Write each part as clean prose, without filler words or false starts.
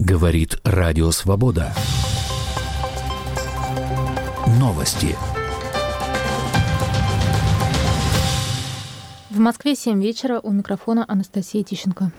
Говорит Радио Свобода. Новости. В Москве 7 вечера. У микрофона Анастасия Тищенко.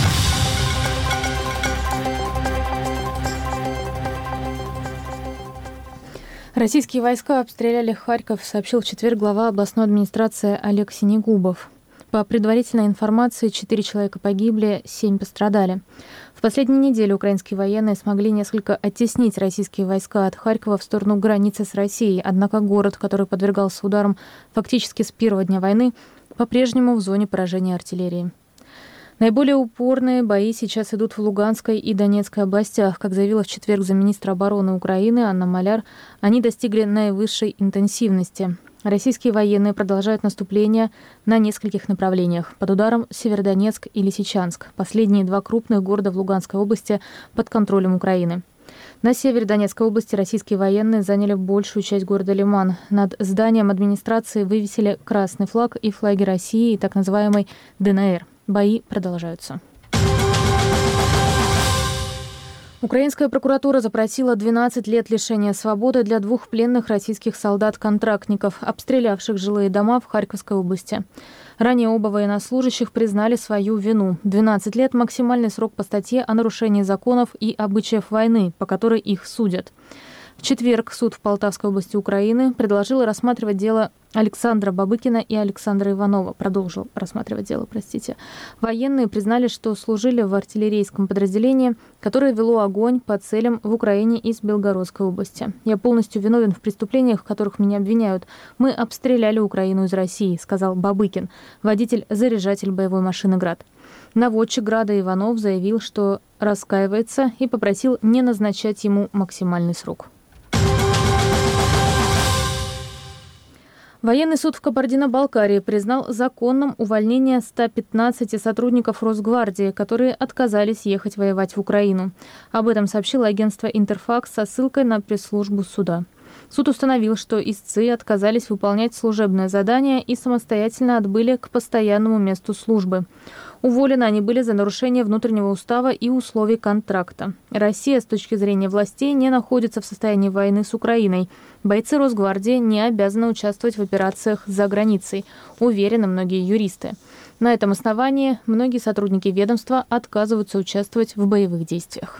Российские войска обстреляли Харьков, сообщил в четверг глава областной администрации Олег Синегубов. По предварительной информации, 4 человека погибли, 7 пострадали. В последние недели украинские военные смогли несколько оттеснить российские войска от Харькова в сторону границы с Россией. Однако город, который подвергался ударам фактически с первого дня войны, по-прежнему в зоне поражения артиллерии. Наиболее упорные бои сейчас идут в Луганской и Донецкой областях. Как заявила в четверг замминистра обороны Украины Анна Маляр, они достигли наивысшей интенсивности. Российские военные продолжают наступление на нескольких направлениях. Под ударом Северодонецк и Лисичанск. Последние 2 крупных города в Луганской области под контролем Украины. На севере Донецкой области российские военные заняли большую часть города Лиман. Над зданием администрации вывесили красный флаг и флаги России и так называемый ДНР. Бои продолжаются. Украинская прокуратура запросила 12 лет лишения свободы для 2 пленных российских солдат-контрактников, обстрелявших жилые дома в Харьковской области. Ранее оба военнослужащих признали свою вину. 12 лет – максимальный срок по статье о нарушении законов и обычаев войны, по которой их судят. В четверг суд в Полтавской области Украины предложил рассматривать дело Александра Бабыкина и Александра Иванова. Продолжил рассматривать дело, Военные признали, что служили в артиллерийском подразделении, которое вело огонь по целям в Украине из Белгородской области. «Я полностью виновен в преступлениях, в которых меня обвиняют. Мы обстреляли Украину из России», — сказал Бабыкин, водитель-заряжатель боевой машины «Град». Наводчик «Града» Иванов заявил, что раскаивается и попросил не назначать ему максимальный срок. Военный суд в Кабардино-Балкарии признал законным увольнение 115 сотрудников Росгвардии, которые отказались ехать воевать в Украину. Об этом сообщило агентство «Интерфакс» со ссылкой на пресс-службу суда. Суд установил, что истцы отказались выполнять служебное задание и самостоятельно отбыли к постоянному месту службы. Уволены они были за нарушение внутреннего устава и условий контракта. Россия, с точки зрения властей, не находится в состоянии войны с Украиной. Бойцы Росгвардии не обязаны участвовать в операциях за границей, уверены многие юристы. На этом основании многие сотрудники ведомства отказываются участвовать в боевых действиях.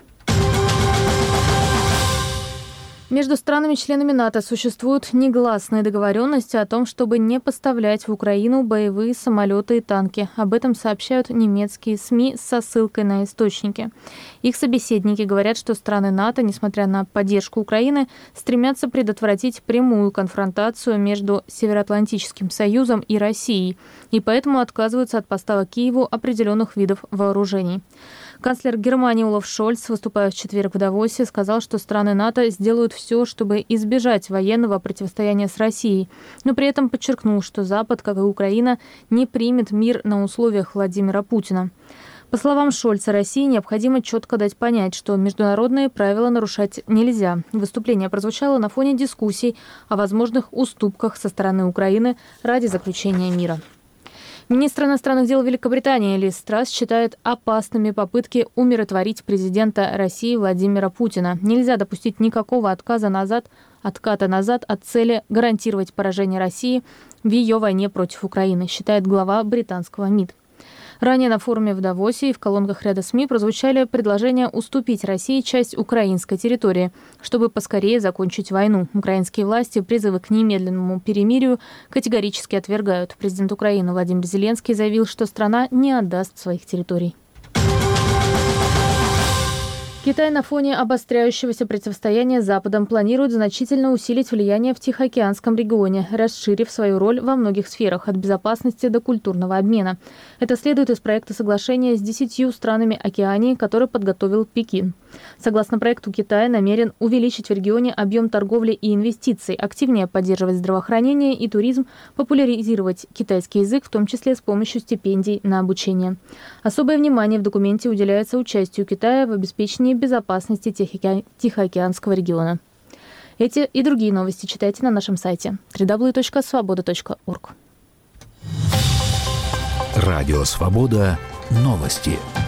Между странами-членами НАТО существуют негласные договоренности о том, чтобы не поставлять в Украину боевые самолеты и танки. Об этом сообщают немецкие СМИ со ссылкой на источники. Их собеседники говорят, что страны НАТО, несмотря на поддержку Украины, стремятся предотвратить прямую конфронтацию между Североатлантическим Союзом и Россией, и поэтому отказываются от поставок Киеву определенных видов вооружений. Канцлер Германии Олаф Шольц, выступая в четверг в Давосе, сказал, что страны НАТО сделают все, чтобы избежать военного противостояния с Россией, но при этом подчеркнул, что Запад, как и Украина, не примет мир на условиях Владимира Путина. По словам Шольца, России необходимо четко дать понять, что международные правила нарушать нельзя. Выступление прозвучало на фоне дискуссий о возможных уступках со стороны Украины ради заключения мира. Министр иностранных дел Великобритании Лиз Трасс считает опасными попытки умиротворить президента России Владимира Путина. Нельзя допустить никакого отката назад от цели гарантировать поражение России в ее войне против Украины, считает глава британского МИД. Ранее на форуме в Давосе и в колонках ряда СМИ прозвучали предложения уступить России часть украинской территории, чтобы поскорее закончить войну. Украинские власти призывы к немедленному перемирию категорически отвергают. Президент Украины Владимир Зеленский заявил, что страна не отдаст своих территорий. Китай на фоне обостряющегося противостояния с Западом планирует значительно усилить влияние в Тихоокеанском регионе, расширив свою роль во многих сферах, от безопасности до культурного обмена. Это следует из проекта соглашения с 10 странами Океании, который подготовил Пекин. Согласно проекту, Китай намерен увеличить в регионе объем торговли и инвестиций, активнее поддерживать здравоохранение и туризм, популяризировать китайский язык, в том числе с помощью стипендий на обучение. Особое внимание в документе уделяется участию Китая в обеспечении безопасности Тихоокеанского региона. Эти и другие новости читайте на нашем сайте www.svoboda.org. Радио Свобода. Новости.